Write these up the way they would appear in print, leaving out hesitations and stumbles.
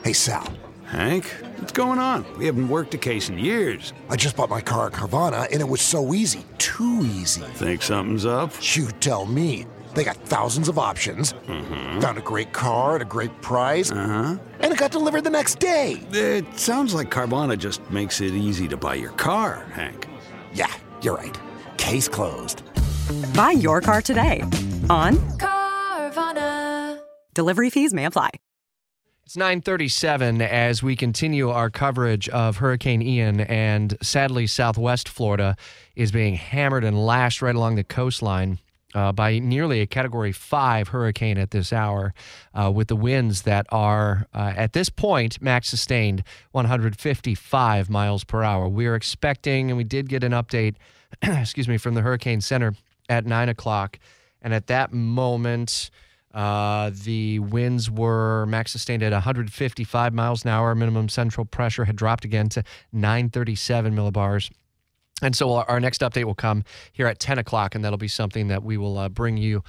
Hey, Sal. Hank, what's going on? We haven't worked a case in years. I just bought my car at Carvana, and it was so easy. Too easy. Think something's up? You tell me. They got thousands of options. Found a great car at a great price. And it got delivered the next day. It sounds like Carvana just makes it easy to buy your car, Hank. Yeah, you're right. Case closed. Buy your car today on Carvana. Delivery fees may apply. It's 9:37 as we continue our coverage of Hurricane Ian, and sadly, Southwest Florida is being hammered and lashed right along the coastline by nearly a Category 5 hurricane at this hour, with the winds that are, at this point, max sustained 155 miles per hour. We are expecting, and we did get an update, from the Hurricane Center at 9 o'clock, and at that moment, the winds were max sustained at 155 miles an hour. Minimum central pressure had dropped again to 937 millibars. And so our next update will come here at 10 o'clock, and that'll be something that we will bring you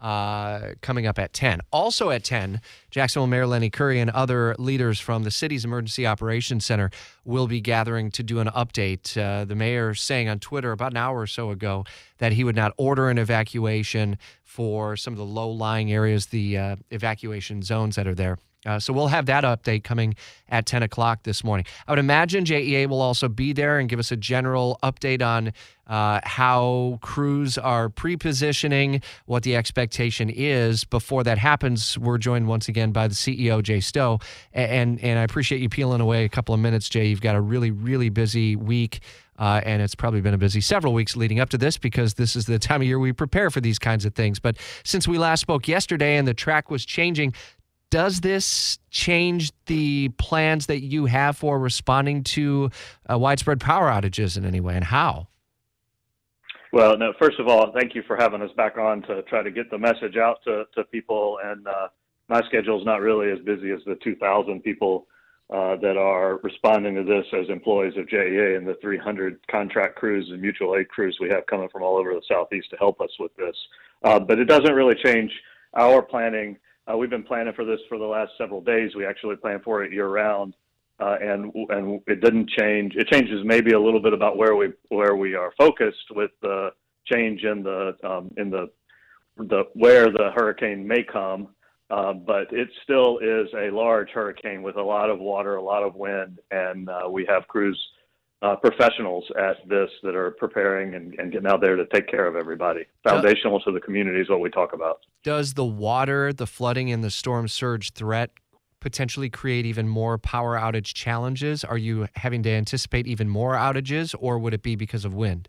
coming up at 10. Also at 10, Jacksonville Mayor Lenny Curry and other leaders from the city's Emergency Operations Center will be gathering to do an update. The mayor saying on Twitter about an hour or so ago that he would not order an evacuation for some of the low-lying areas, the evacuation zones that are there. So we'll have that update coming at 10 o'clock this morning. I would imagine JEA will also be there and give us a general update on how crews are pre-positioning, what the expectation is. Before that happens, we're joined once again by the CEO, Jay Stowe. And I appreciate you peeling away a couple of minutes, Jay. You've got a really, really busy week. And it's probably been a busy several weeks leading up to this because this is the time of year we prepare for these kinds of things. But since we last spoke yesterday and the track was changing, does this change the plans that you have for responding to widespread power outages in any way, and how? Well, no, first of all, thank you for having us back on to try to get the message out to people. And my schedule is not really as busy as the 2,000 people that are responding to this as employees of JEA and the 300 contract crews and mutual aid crews we have coming from all over the Southeast to help us with this. But it doesn't really change our planning. We've been planning for this for the last several days. We actually plan for it year round, and it didn't change. It changes maybe a little bit about where we are focused with the change in the where the hurricane may come, but it still is a large hurricane with a lot of water, a lot of wind, and we have crews, professionals at this that are preparing and getting out there to take care of everybody. Foundational to the community is what we talk about. Does the water, the flooding, and the storm surge threat potentially create even more power outage challenges? Are you having to anticipate even more outages, or would it be because of wind?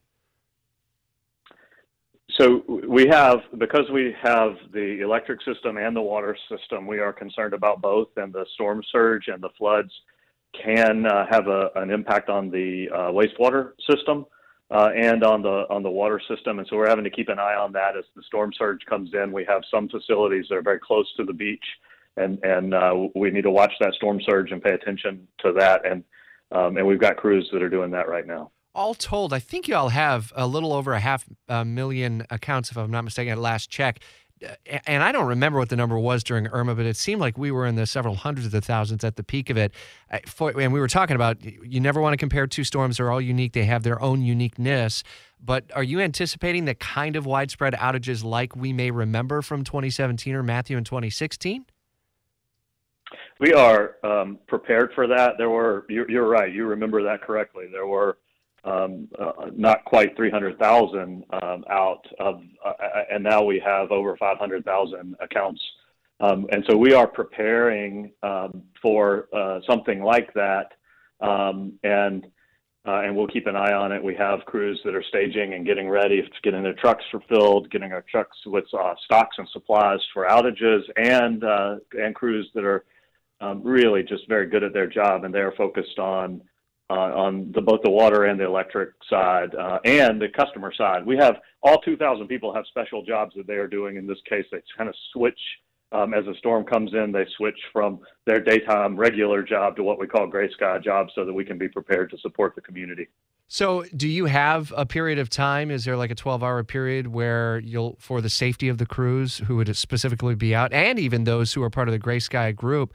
So because we have the electric system and the water system, we are concerned about both, and the storm surge and the floods can have an impact on the wastewater system and on the water system. And so we're having to keep an eye on that as the storm surge comes in. We have some facilities that are very close to the beach, and we need to watch that storm surge and pay attention to that. And we've got crews that are doing that right now. All told, I think you all have a little over 500,000 accounts, if I'm not mistaken, at last check. And I don't remember what the number was during Irma, but it seemed like we were in the several hundreds of thousands at the peak of it. And we were talking about you never want to compare two storms. They're all unique. They have their own uniqueness. But are you anticipating the kind of widespread outages like we may remember from 2017 or Matthew in 2016? We are prepared for that. You're right. You remember that correctly. There were not quite 300,000 out of, and now we have over 500,000 accounts. And so we are preparing for something like that, and we'll keep an eye on it. We have crews that are staging and getting ready, getting their trucks refilled, getting our trucks with stocks and supplies for outages, and crews that are really just very good at their job, and they're focused on both the water and the electric side and the customer side. We have all 2,000 people have special jobs that they are doing. In this case, they kind of switch as a storm comes in. They switch from their daytime regular job to what we call gray sky jobs so that we can be prepared to support the community. So do you have a period of time? Is there like a 12-hour period where for the safety of the crews who would specifically be out, and even those who are part of the Gray Sky group,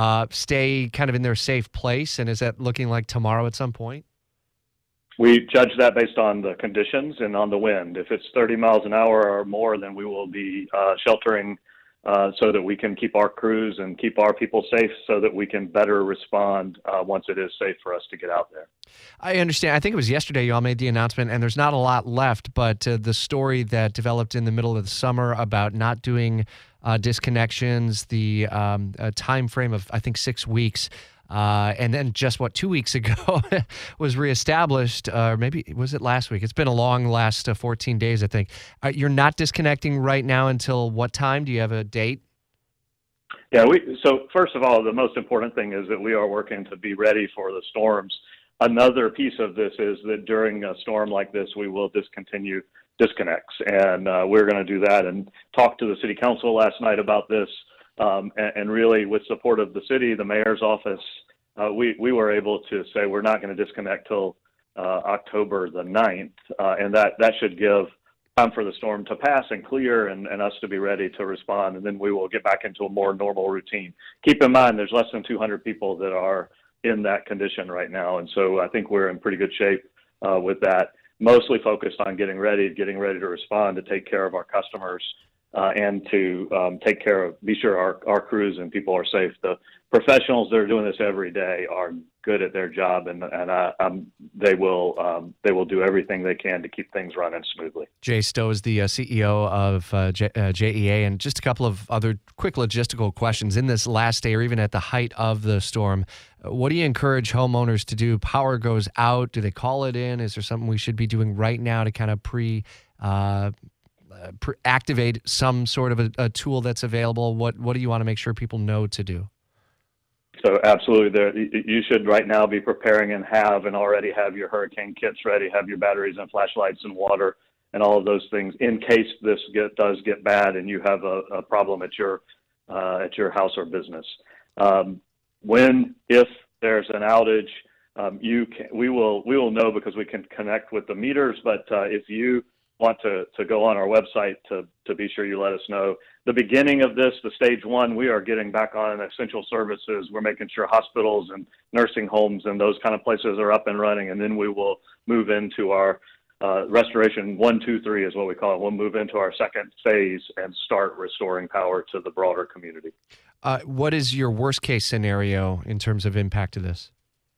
stay kind of in their safe place? And is that looking like tomorrow at some point? We judge that based on the conditions and on the wind. If it's 30 miles an hour or more, then we will be sheltering so that we can keep our crews and keep our people safe so that we can better respond once it is safe for us to get out there. I understand. I think it was yesterday you all made the announcement, and there's not a lot left, but the story that developed in the middle of the summer about not doing disconnections, the time frame of, I think, 6 weeks, and then just 2 weeks ago was reestablished, or maybe was it last week? It's been a long last 14 days, I think. You're not disconnecting right now until what time? Do you have a date? Yeah, so first of all, the most important thing is that we are working to be ready for the storms. Another piece of this is that during a storm like this, we will discontinue disconnects, and we're going to do that and talk to the city council last night about this. And really, with support of the city, the mayor's office, we were able to say we're not going to disconnect till October the 9th, and that should give time for the storm to pass and clear and us to be ready to respond, and then we will get back into a more normal routine. Keep in mind, there's less than 200 people that are in that condition right now, and so I think we're in pretty good shape with that, mostly focused on getting ready to respond, to take care of our customers, and to be sure our crews and people are safe. The professionals that are doing this every day are good at their job, and they will do everything they can to keep things running smoothly. Jay Stowe is the CEO of JEA, and just a couple of other quick logistical questions. In this last day, or even at the height of the storm, what do you encourage homeowners to do? Power goes out. Do they call it in? Is there something we should be doing right now to kind of activate some sort of a tool that's available? What do you want to make sure people know to do? So absolutely, you should right now be preparing and already have your hurricane kits ready, have your batteries and flashlights and water and all of those things in case this does get bad and you have a problem at your house or business. If there's an outage, we will know because we can connect with the meters. But if you want to go on our website to be sure you let us know. The beginning of this, the stage one, we are getting back on essential services. We're making sure hospitals and nursing homes and those kind of places are up and running, and then we will move into our restoration 1, 2, 3 is what we call it. We'll move into our second phase and start restoring power to the broader community. What is your worst case scenario in terms of impact to this?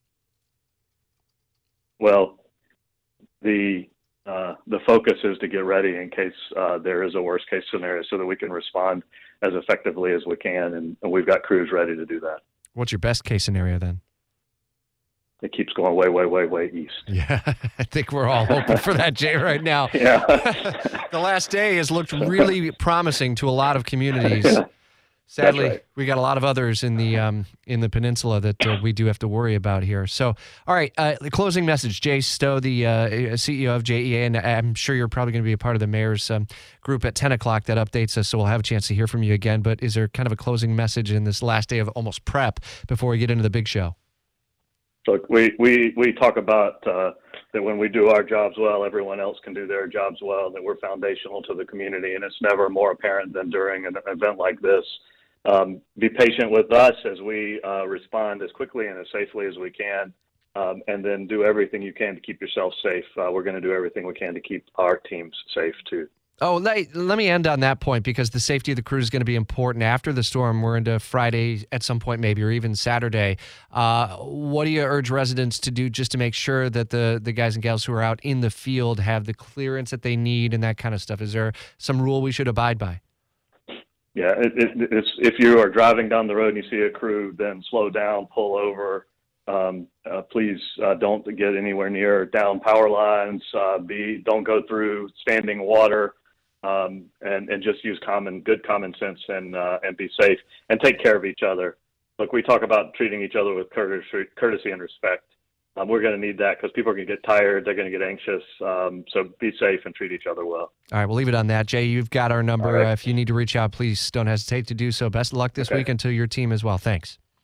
Well, the focus is to get ready in case there is a worst case scenario so that we can respond as effectively as we can. And we've got crews ready to do that. What's your best case scenario then? It keeps going way, way, way, way east. Yeah, I think we're all hoping for that, Jay, right now. Yeah. The last day has looked really promising to a lot of communities. Sadly, right. We got a lot of others in the peninsula that we do have to worry about here. So, all right, the closing message, Jay Stowe, the CEO of JEA, and I'm sure you're probably going to be a part of the mayor's group at 10 o'clock that updates us, so we'll have a chance to hear from you again. But is there kind of a closing message in this last day of almost prep before we get into the big show? Look, we talk about that when we do our jobs well, everyone else can do their jobs well, that we're foundational to the community, and it's never more apparent than during an event like this. Be patient with us as we respond as quickly and as safely as we can, and then do everything you can to keep yourself safe. We're going to do everything we can to keep our teams safe, too. Oh, let me end on that point, because the safety of the crew is going to be important. After the storm, we're into Friday at some point maybe, or even Saturday. What do you urge residents to do just to make sure that the guys and gals who are out in the field have the clearance that they need and that kind of stuff? Is there some rule we should abide by? Yeah, it's if you are driving down the road and you see a crew, then slow down, pull over. Please don't get anywhere near down power lines. Don't go through standing water, and just use good common sense and be safe and take care of each other. Look, we talk about treating each other with courtesy and respect. We're going to need that because people are going to get tired. They're going to get anxious. So be safe and treat each other well. All right, we'll leave it on that. Jay, you've got our number. Right. If you need to reach out, please don't hesitate to do so. Best of luck this week, and to your team as well. Thanks.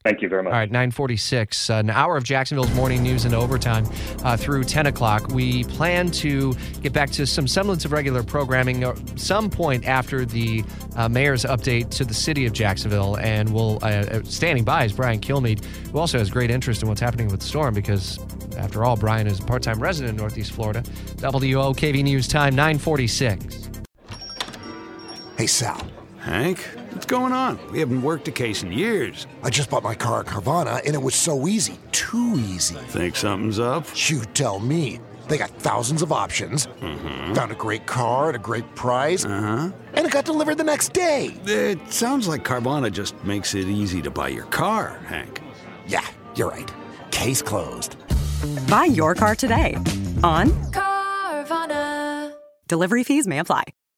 Thank you very much. All right, 9:46, an hour of Jacksonville's morning news and overtime through 10 o'clock. We plan to get back to some semblance of regular programming at some point after the mayor's update to the city of Jacksonville. And we'll standing by is Brian Kilmeade, who also has great interest in what's happening with the storm because, after all, Brian is a part-time resident in Northeast Florida. WOKV News time, 9:46. Hey, Sal. Hank, what's going on? We haven't worked a case in years. I just bought my car at Carvana, and it was so easy. Too easy. Think something's up? You tell me. They got thousands of options. Found a great car at a great price. And it got delivered the next day. It sounds like Carvana just makes it easy to buy your car, Hank. Yeah, you're right. Case closed. Buy your car today on Carvana. Delivery fees may apply.